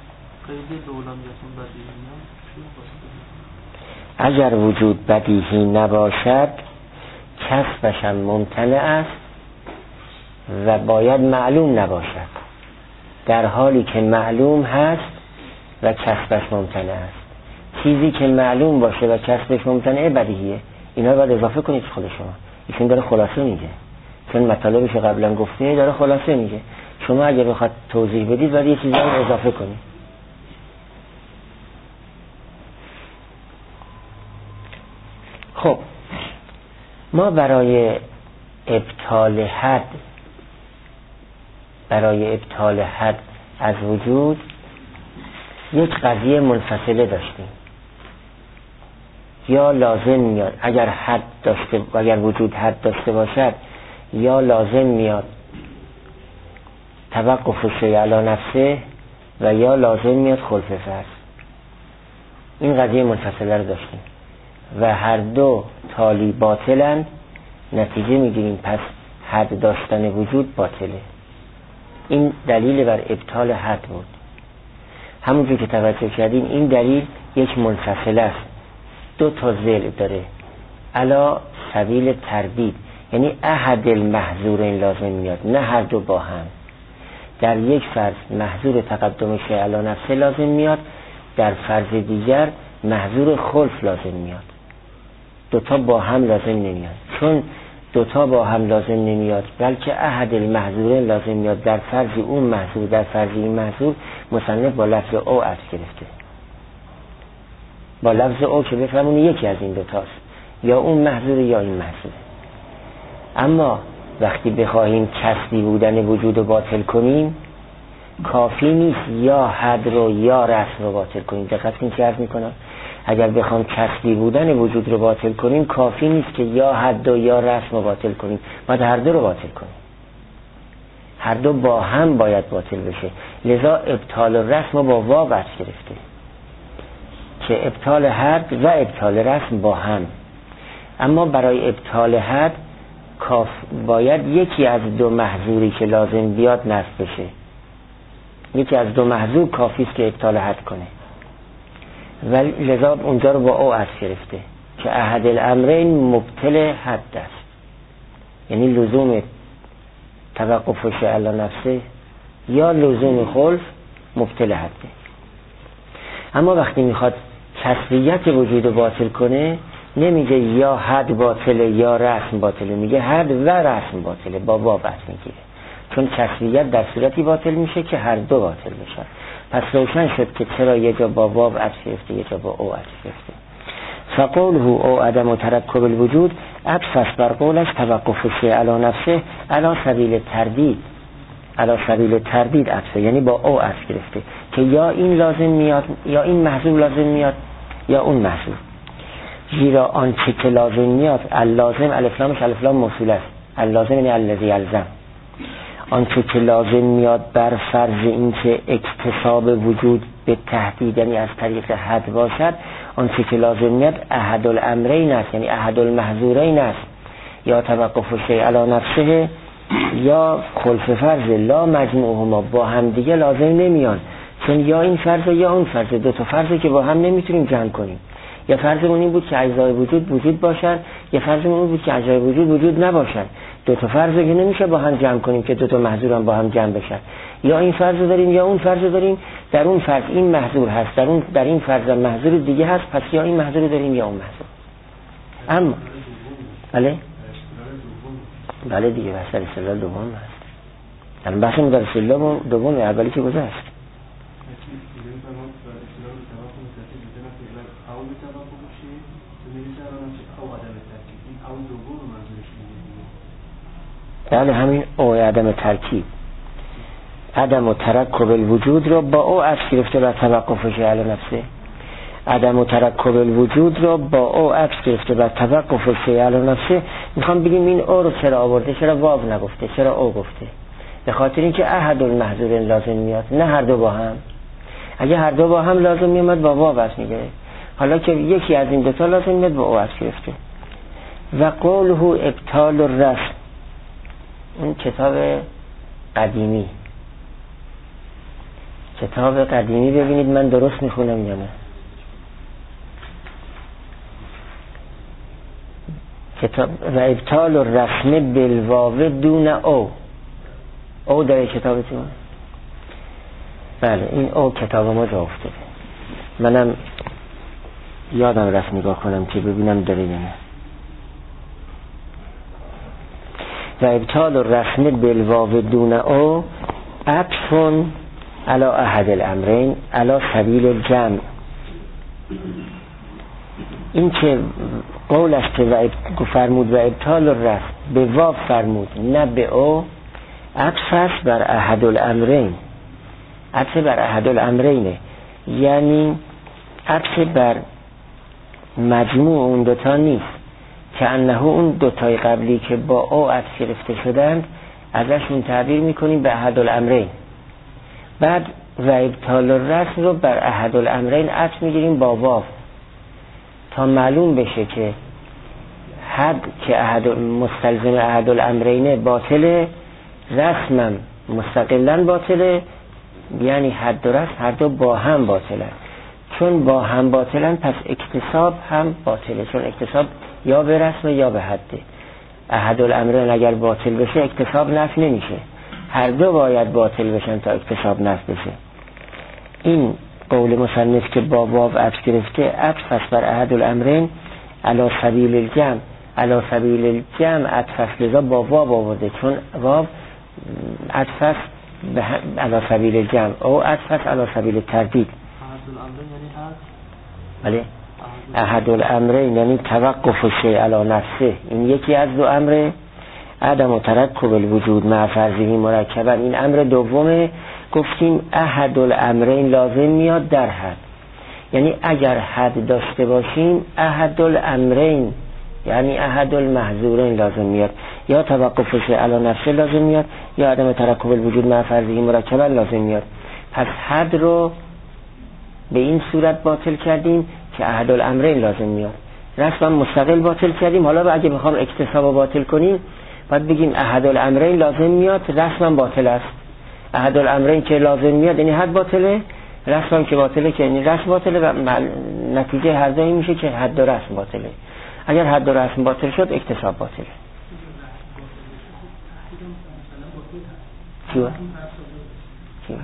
اگر وجود بدیهی نباشد کسبش هم ممتنع است و باید معلوم نباشد، در حالی که معلوم هست و کسبش ممتنع است. چیزی که معلوم باشه و کسبش ممتنعه بدیهیه. اینا باید اضافه کنید خود شما. ایشون داره خلاصه میگه، چون مطالبش قبلا گفته داره خلاصه میگه. شما اگه بخواد توضیح بدید باید یه چیزی رو اضافه کنید. خب ما برای ابطال حد برای ابطال حد از وجود یک قضیه منفصله داشتیم. یا لازم میاد اگر حد داشته اگر وجود حد داشته باشد، یا لازم میاد توقف شیء علی نفسه و یا لازم میاد خلف فرض. این قضیه منفصله رو داشتیم و هر دو تالی باطلند. نتیجه میگیریم پس حد داشتن وجود باطله. این دلیل بر ابطال حد بود. همونجور که توجه کردیم این دلیل یک منفصله است، دو تا ذیل داره علا سبیل تردید، یعنی احد المحظورین لازم میاد، نه هر دو با هم. در یک فرض محظور تقدم شیء علی نفسه لازم میاد، در فرض دیگر محظور خلف لازم میاد. دوتا با هم لازم نمیاد. چون دوتا با هم لازم نمیاد بلکه احد المحظورین لازم میاد، در فرض اون محظور در فرض این محظور مصنف با لفظ او عطف گرفته، با لفظ او که بفهمون یکی از این دوتاست، یا اون محظور یا این محظور. اما وقتی بخواهیم کسبی بودن وجود رو باطل کنیم کافی نیست یا حد رو یا رسم رو باطل کنیم. دقت کنید چه عرض میکنم. اگر بخوام کسبی بودن وجود رو باطل کنیم کافی نیست که یا حد و یا رسم رو باطل کنیم، باید هر دو رو باطل کنیم. هر دو با هم باید باطل بشه. لذا ابطال رسم با واو عطف گرفته که ابطال حد و ابطال رسم با هم. اما برای ابطال حد کاف باید یکی از دو محظوری که لازم بیاد نصب بشه. یکی از دو محظور کافی است که ابطال حد کنه، ولی لذا اونجا رو با او عطف گرفته که احد الامرین مبطل حد است، یعنی لزوم توقف شیء علی نفسه یا لزوم خلف مبطل حده. اما وقتی میخواد کسبیت وجود باطل کنه نمیگه یا حد باطله یا رسم باطله، میگه حد و رسم باطله، با واو عطف میگیره. چون کسبیت در صورتی باطل میشه که هر دو باطل بشن. پس روشن شد که چرا یه جا با واو عطف گرفته یه جا با او عطف گرفته. فقوله او عدم ترکب الوجود ابسس بر قولش توقف الشیء علی نفسه علی سبیل تردید، علی سبیل تردید عطفه، یعنی با او عطف گرفته که یا این لازم میاد یا این محذوف لازم میاد یا اون محذوف. زیرا آنچه که لازم میاد اللازم الف لامش الف لام موصول است، اللازم یعنی الذی یلزم، آنچه که لازم میاد بر فرض اینکه اکتساب وجود به تهدید یعنی از طریق حد باشد، آنچه که لازم میاد احد الامرین است، یعنی احد المحظورین است، یا توقف الشیء علی نفسه یا خلف فرض لا مجموعهما، با هم دیگه لازم نمیان، چون یا این فرض یا اون فرض، دو تا فرضی که با هم نمیتونیم جمع کنیم. یا فرضمون این بود که اجزای وجود وجود باشن، یا فرضمون این بود که اجزای وجود وجود نباشن. دو تا فرض که نمیشه با هم جمع کنیم که دو تا محظور هم با هم جمع بشن. یا این فرض داریم یا اون فرض داریم، در اون فرض این محظور هست، در اون در این فرض محظور دیگه هست، پس یا این محظور داریم یا اون محظور. اما بله بله دیگه بحث اصطلاح دوم هست. الان بحثمون در اصطلاح دوم اولی که گذشت. بله همین او عدم ترکیب، عدم و ترکب الوجود رو با او عطف گرفته بر توقفش علی نفسه، عدم و ترکب الوجود رو با او عطف گرفته بر توقفش علی نفسه. میخوام بگیم این او رو چرا آورده، چرا واو نگفته، چرا او گفته؟ به خاطر اینکه احد المحظور لازم میاد، نه هر دو با هم. اگه هر دو با هم لازم میاد با واو عطف میگیره، حالا که یکی از این دو تا لازم میاد با او عطف گرفته. و قوله ابطال الرسم، اون کتاب قدیمی، کتاب قدیمی ببینید من درست میخونم یا نه. کتاب و ابطال الرسم بالواو دون او، او در کتابتون؟ بله این او کتاب ما جا افتاده، منم یادم رفت نگاه کنم که ببینم داره یا نه. و ابطال الرسم بالواو دون او عطف علی احد الامرین علی سبیل الجمع. این که قول است که و فرمود و ابطال الرسم به واو فرمود نه به او، عطف است بر احد الامرین، عطف بر احد الامرینه، یعنی عطف بر مجموع اون دوتا نیست که انه اون دوتای قبلی که با او عطف گرفته شدند ازشون تعبیر میکنیم به احد الامرین. بعد و ابطال الرسم رو بر احد الامرین عطف میگیریم با واو تا معلوم بشه که حد که احد مستلزم احد الامرینه باطله، رسمم مستقلا باطله، یعنی حد و رسم هر دو با هم باطلن. چون با هم باطلن پس اکتساب هم باطله، چون اکتساب یا به رسم یا به حده. احد الامرین اگر باطل بشه اکتساب نفی نمیشه، هر دو باید باطل بشن تا اکتساب نفی بشه. این قول مصنف که با واو عطف گرفته عطف است بر احد الامرین علی سبیل الجمع، علی سبیل الجمع عطف است لذا با واو آورده، چون واو عطف است علی سبیل الجمع او عطف است علی سبیل تردید. بله احد الامرین یعنی توقف الشیء علی نفسه، این یکی از دو امره، عدم و ترکب الوجود مع فرضه مرکبا، این امر دومه. گفتیم احد الامرین لازم میاد در حد، یعنی اگر حد داشته باشیم احد الامرین یعنی احد المحظورین لازم میاد، یا توقف الشیء علی نفسه لازم میاد یا عدم ترکب الوجود مع فرضه مرکبا لازم میاد. پس حد رو به این صورت باطل کردیم که احد الامرین لازم میاد، رسما مستقل باطل کردیم. حالا اگه بخوام اکتساب باطل کنیم باید بگیم احد الامرین لازم میاد، رسما باطل است. احد الامرین که لازم میاد یعنی حد باطله، رسما که باطله که یعنی رسم باطله، و نتیجه هر دوی میشه که حد و رسم باطله. اگر حد و رسم باطل شد اکتساب باطله. چیه؟ چیه؟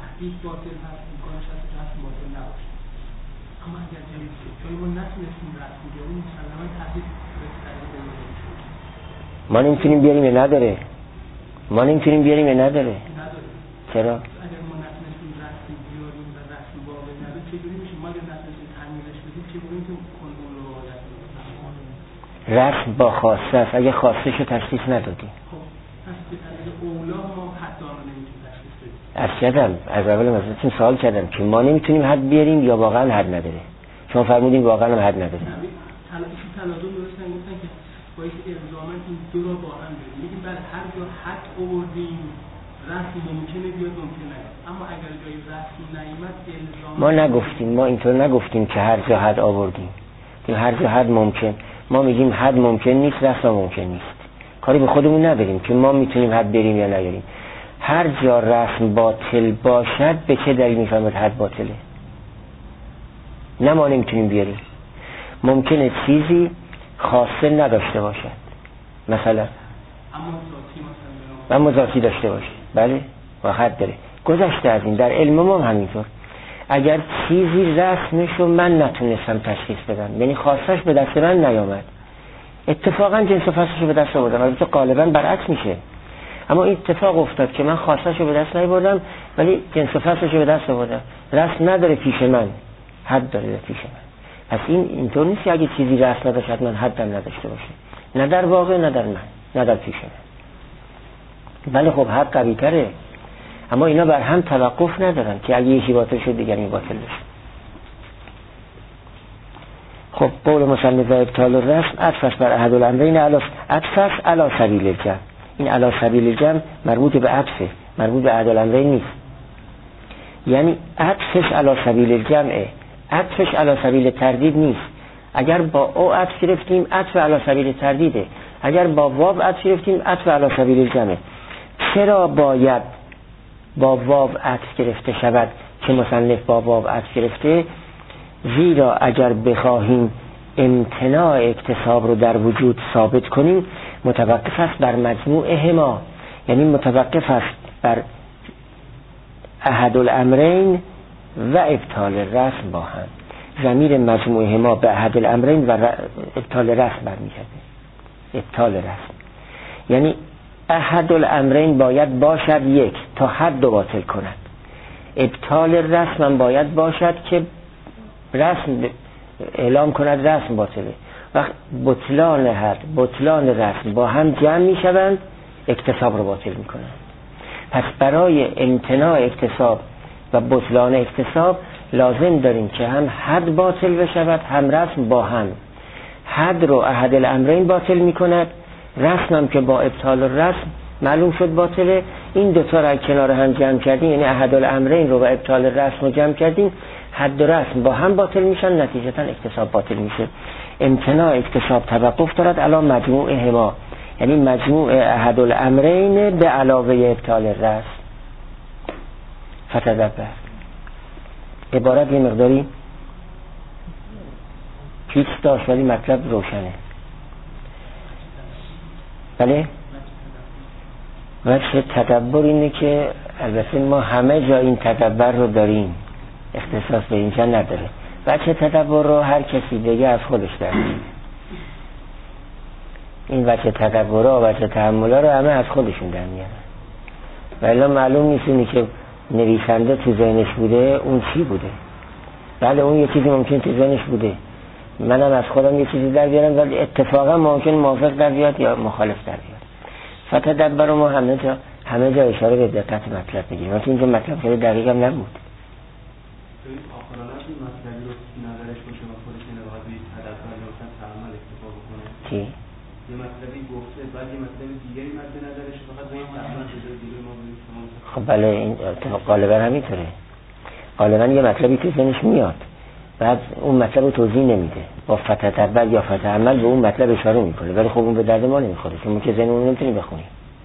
ما نمیتونیم بیاریم یا نداره؟ ما نمیتونیم بیاریم یا نداره؟ چرا؟ اگر ما نتونستیم رسمی بیاریم و رسمی باقی نداره چجوری میشه؟ ما اگر نتونستیم تمیزش بدیم چجوری میتونیم کنون رو رسم با خواسته است. اگه خواستش رو تشخیص ندادیم خب پس به طریق اولا ما حد آن رو نمیتونیم تشخیص بدیم. از کردم از اول مثلا سوال کردم که ما نمیتونیم حد بیاریم یا واقعا حد نداره. شما فرمودین واقعا هم حد نداره. ایشون تناظر درستن گفتن که باید الزاماً این دو را با هم بریم. میگیم بعد هر جا حد آوردیم رسم ممکنه بیاد ممکنه نیاد، اما اگر جای رسم نیامد الزاماً ما نگفتیم، ما اینطور نگفتیم که هر جا حد آوردیم که هر جا حد ممکن. ما میگیم حد ممکن نیست، رسم ممکن نیست. کاری به خودمون نداریم که ما میتونیم حد بریم یا نیاریم. هر جا رسم باطل باشد به چه دلیل میفهمد حد باطله؟ نه ما نمیتونیم بیاریم. ممکنه چیزی خاصه نداشته باشد، مثلا اما ذاتی داشته باشه، بله و حد داره. گذشته از این در علم ما هم همینطور. اگر چیزی رسمشو من نتونستم تشخیص بدم، یعنی خاصش به دست من نیامد، اتفاقا جنس و فصلشو به دست آوردم، البته غالبا برعکس میشه، اما این اتفاق افتاد که من خاصشو به دست نیاوردم ولی جنس و فصلشو به دست آوردم. رسم نداره پیش من، حد داره پیش من. پس این اینطور نیست که اگه چیزی رسم نداشت من حدم نداشته باشه، نه در واقع نه در من نه در پیش من. ولی خب حد قوی تره، اما اینا بر هم توقف ندارن که اگه یکی باطل شد دیگری باطل بشه. خب قول مصنف ابطال الرسم عطف بر احد الامرین، علاوه عطف علی سبیل الجمع. این علی سبیل الجمع مربوط به عطفه، مربوط به احد الامرین نیست. یعنی عطفش علی سبیل الجمعه، عطفش علی سبیل تردید نیست. اگر با او عطف گرفتیم عطف علی سبیل تردیده، اگر با واو عطف گرفتیم عطف علی سبیل الجمعه. چرا باید با واو عطف گرفته شود که مصنف با واو عطف گرفته؟ زیرا اگر بخواهیم امتناع اکتساب رو در وجود ثابت کنیم متوقف است بر مجموع هما، یعنی متوقف است بر احد الامرین و ابطال رسم با هم. ضمیر مجموع هما به احد الامرین و ابطال رسم برمیگرده. ابطال رسم یعنی احد الامرین باید باشد یک تا حد رو باطل کند، ابطال رسم هم باید باشد که رسم اعلام کند رسم باطله. وقت بطلان حد بطلان رسم با هم جمع می شوند اکتساب رو باطل می کنند. پس برای امتناع اکتساب و بطلان اکتساب لازم داریم که هم حد باطل بشود هم رسم با هم. حد رو احد الامرین باطل می کند، رسم هم که با ابطال رسم معلوم شد باطله. این دوتا را کنار هم جمع کردیم، یعنی احد الامرین رو و ابطال رسم رو جمع کردیم، حد و رسم با هم باطل میشن، نتیجتا اکتساب باطل میشه. امتناع اکتساب توقف دارد علی مجموع هما، یعنی مجموع احد الامرین به علاوه ابطال رسم. فتدبر عبارت یه مقداری پیچ داشت ولی مطلب روشنه. بله وجه تدبر اینه که البته ما همه جا این تدبر رو داریم، اختصاص به اینجا نداره. وجه تدبر رو هر کسی دیگه از خودش در میاره. این وجه تدبر ها و وجه تحمل ها رو همه از خودشون در میارن. ولی معلوم نیست اینی که نویسنده تو ذهنش بوده اون چی بوده. بله اون یه چیزی ممکن تو ذهنش بوده، منم از خودم یه چیزی در بیارم ولی اتفاقا ممکن موافق در بیاد یا مخالف در بیاد. فتدبر ما همه جا همه جا اشاره به دقت مطلب بگیریم، وقتی اینجا مطلب خیلی دقیق هم نبود. این آخرانات این مطلبی رو نظرش باشه و خودش این رو باید تدبر لطفا تعمل اکتفا بکنه. چی؟ یه مطلبی گفته بعد یه مطلب دیگری مد نظرش فقط باید تعمل بذاره دیگه ما بگیم شما. خب بله این غالبا همینطوره. غالبا یه مطلبی تو ذهنش میاد بعد اون مطلب رو توضیح نمیده، با فتدبر یا فتعمل به اون مطلب اشاره میکنه، ولی خب اون به درد ما نمیخوره چون ما که ذهن اون نمیتونیم بخونیم.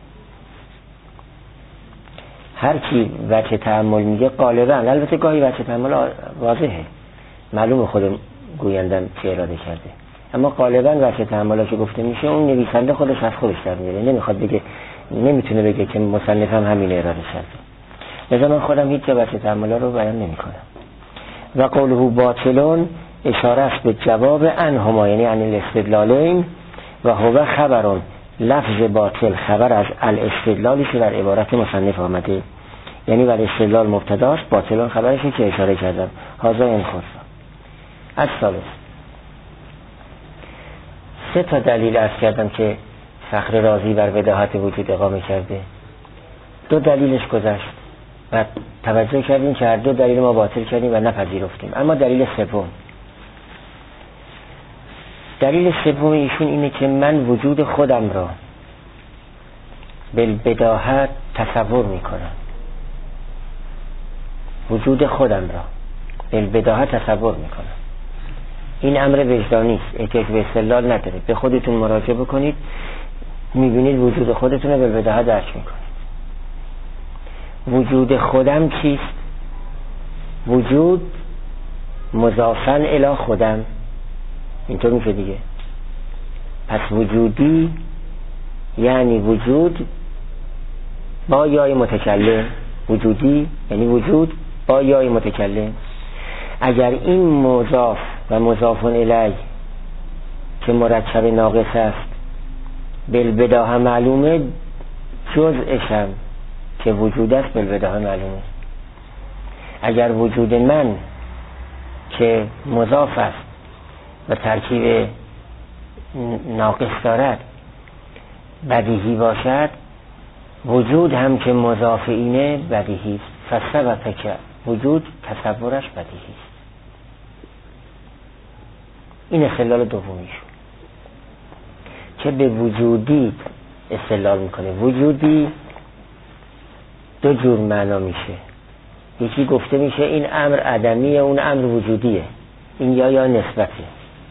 هر کی وجه تأمل میگه غالبا، البته گاهی وجه تأمل واضحه معلومه خود گویندم چه اراده کرده، اما غالبا وجه تأمل که گفته میشه اون نویسنده خودش از خودش در میاره، نمیخواد بگه، نمیتونه بگه که مصنف هم همین اراده کرده. لذا من خودم هیچ جا وجه تأمل رو بیان نمیکنم. و قوله باطلون اشاره است به جواب انهما، یعنی عن الاستدلالین، و هو خبرون، لفظ باطل خبر از الاستدلالی که در عبارت مصنف آمده، یعنی بر استدلال مبتداست، باطلون خبرشی که اشاره کردم. هذا این خاصه از ثالث سه تا دلیل عرض کردم که فخر رازی بر بداهت وجود اقامه کرده. دو دلیلش گذشت و توجه کردیم که هر دو دلیل ما باطل کردیم و نپذیرفتیم. اما دلیل سوم، دلیل سوم ایشون اینه که من وجود خودم را بالبداهت تصور میکنم. وجود خودم را بالبداهت تصور میکنم. این امر وجدانی است، احتیاج به استدلال نداره. به خودتون مراجعه بکنید، میبینید وجود خودتون رو بالبداهت درک میکنید. وجود خودم چیست؟ وجود مضافاً الی خودم، اینطور میشه دیگه. پس وجودی یعنی وجود با یای متکلم، وجودی یعنی وجود با یای متکلم. اگر این مضاف و مضاف الیه که مرکب ناقص است بالبداهه معلومه، جزءشم که وجود است بالبداهه معلومه. اگر وجود من که مضاف است و ترکیب ناقص دارد بدیهی باشد، وجود هم که مضاف اینه بدیهی است. فسبب که وجود تصورش بدیهی است. این استدلال دومیشون که به وجودی استدلال میکنه. وجودی دو جور معنا میشه. یکی گفته میشه این امر عدمیه، اون امر وجودیه. این یا یا نسبته.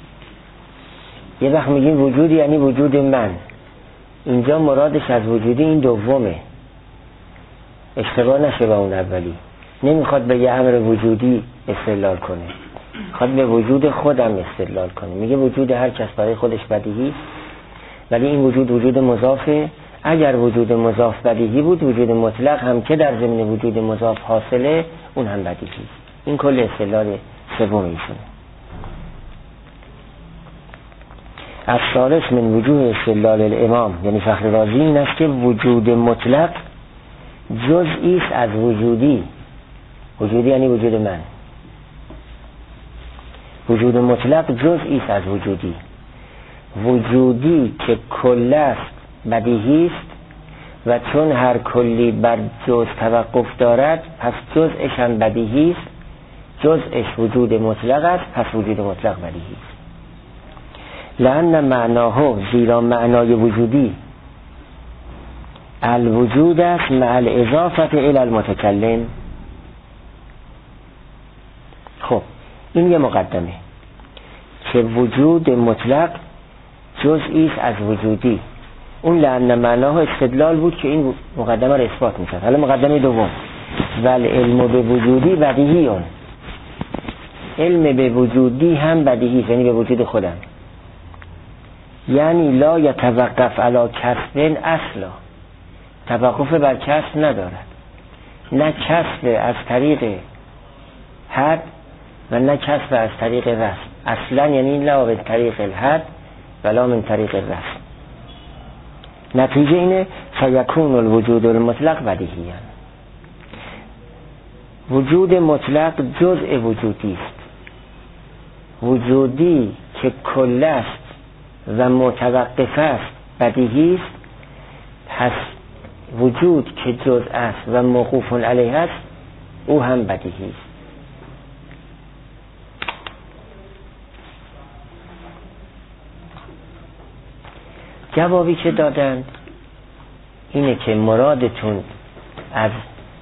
یه وقت میگیم وجودی یعنی وجود من. اینجا مرادش از وجودی این دومه، اشتباه نشه با اون اولی. نمیخواد به یه امر وجودی استدلال کنه، خواد به وجود خودم استدلال کنه. میگه وجود هر کس برای خودش بدیهی، ولی این وجود وجود مضافه. اگر وجود مضاف بدیهی بود، وجود مطلق هم که در ضمن وجود مضاف حاصله، اون هم بدیهی. این کل استدلال سوم ایشونه. از ثالث من وجوه استدلال الامام یعنی فخر رازی این است که وجود مطلق جزئی است از وجودی. وجودی یعنی وجود من. وجود مطلق جزئی است از وجودی. وجودی که کل است بدیهی است و چون هر کلی بر جز توقف دارد، پس جزءش هم بدیهی است. جزءش وجود مطلق است، پس وجود مطلق بدیهی است. لأن معناه، زیرا معنای وجودی الوجود است مع الاضافه الی المتکلم. خب این یه مقدمه که وجود مطلق جزئی است از وجودی. اون لأن معناه استدلال بود که این مقدمه رو اثبات می‌کرد. حالا مقدمه دوم، ول علم به وجودی بدیهی، اون علم به وجودی هم بدیهی، یعنی به وجود خودم. یعنی لا یتوقف علی کسب اصلا، توقف بر کسب ندارد. نه کسب از طریق حد و نه کسب از طریق رسم. اصلا یعنی لا من طریق الحد ولا من طریق الرسم. نتیجه اینه فیکون الوجود المطلق بدیهی. وجود مطلق جزء وجودی است. وجودی که کل است و متوقف است بدیهی است. پس وجود که جزء است و موقوف علیه است، او هم بدیهی است. جوابی که دادند اینه که مرادتون از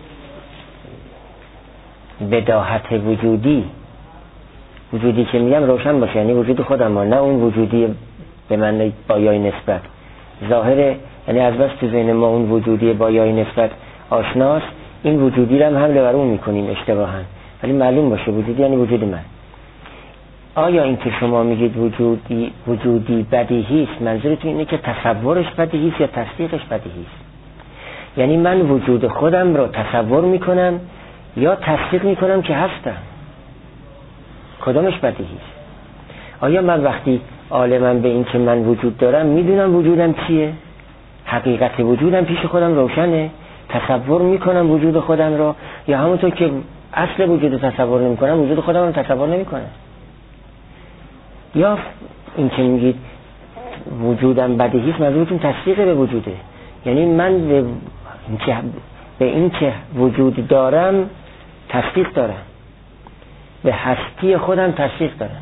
بداهت وجودی، وجودی که میگم روشن باشه، یعنی وجود خودم، نه اون وجودی به من با یای نسبت ظاهره. یعنی از بس تو ذهن ما اون وجودی با یای نسبت آشناست، این وجودی رو هم حمله بر اون میکنیم اشتباها. ولی معلوم باشه وجودی یعنی وجود من. آیا این که شما میگید وجودی وجودی بدیهی است، منظورتون اینه که تصورش بدیهی است یا تصدیقش بدیهی است؟ یعنی من وجود خودم رو تصور میکنم یا تصدیق میکنم که هستم؟ کدامش بدیهی است؟ آیا من وقتی عالمم به این که من وجود دارم میدونم وجودم چیه؟ حقیقت وجودم پیش خودم روشنه؟ تصور میکنم وجود خودم رو، یا همونطور که اصل وجود تصور نمیکنم وجود خودم رو تصور نمیکنم؟ یا این که میگید وجودم بدیهی است، منظورتون تصدیق به وجوده. یعنی من به به این که وجود دارم تصدیق دارم، به هستی خودم تصدیق دارم.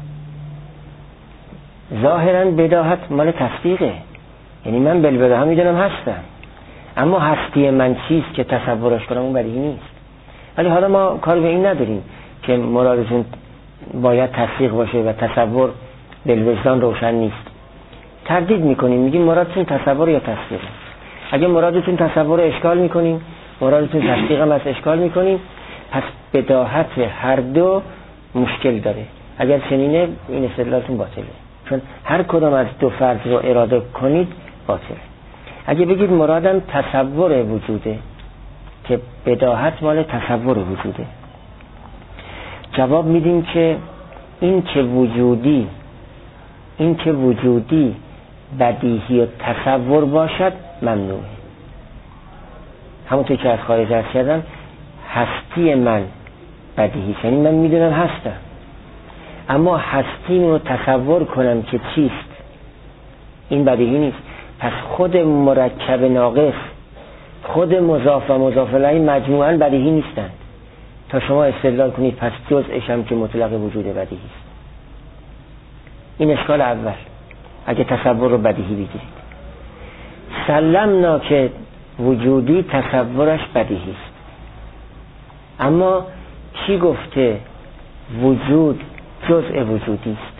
ظاهرا بداهت مال تصدیقه، یعنی من بالبداهه میدونم هستم، اما هستی من چیست که تصورش کنم اون بدیهی نیست. ولی حالا ما کار به این نداریم که مرادتون باید تصدیق باشه و تصور بالوجدان روشن نیست. تردید میکنیم، میگیم مرادتون تصور یا تصدیق. اگه مرادتون تصور اشکال میکنیم، مرادتون تصدیق هم از اشکال میکنیم، پس بداهت هر دو مشکل داره. اگر چنینه این استدلالتون باطله، چون هر کدام از دو فرض رو اراده کنید باطله. اگه بگید مرادم تصور وجوده که بداهت مال تصور وجوده، جواب میدیم که این که وجودی این که وجودی بدیهی و تصور باشد ممنوعه. همونطور که از خارج عرض کردم، هستی من بدیهی، یعنی من میدونم هستم، اما هستی رو تصور کنم که چیست این بدیهی نیست. پس خود مرکب ناقص، خود مضاف و مضاف الیه مجموعاً بدیهی نیستند تا شما استدلال کنید پس جزءش هم که مطلق وجود بدیهی است. این اشکال اول اگه تصور رو بدیهی بگیرید. سلمنا که وجودی تصورش بدیهی است، اما کی گفته وجود جزء وجودی است؟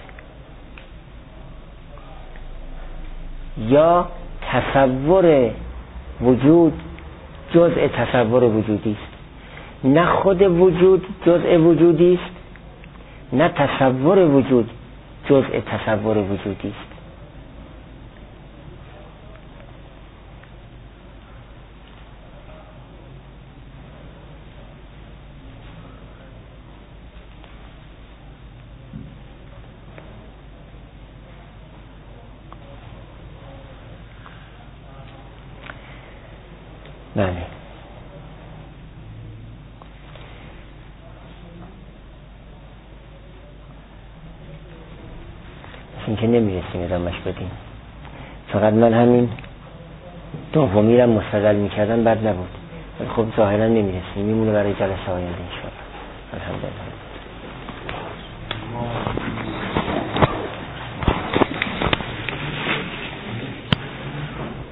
یا تصور وجود جزء تصور وجودی است؟ نه خود وجود جزء وجودی است، نه تصور وجود جزء تصور وجودی است. بله. این که نمیرسیم ادامش بدیم. فقط من همین دومی را مستقل میکردم بد نبود، خب ظاهرا نمیرسیم، میمونه برای جلسه آینده انشاءالله. الحمدلله.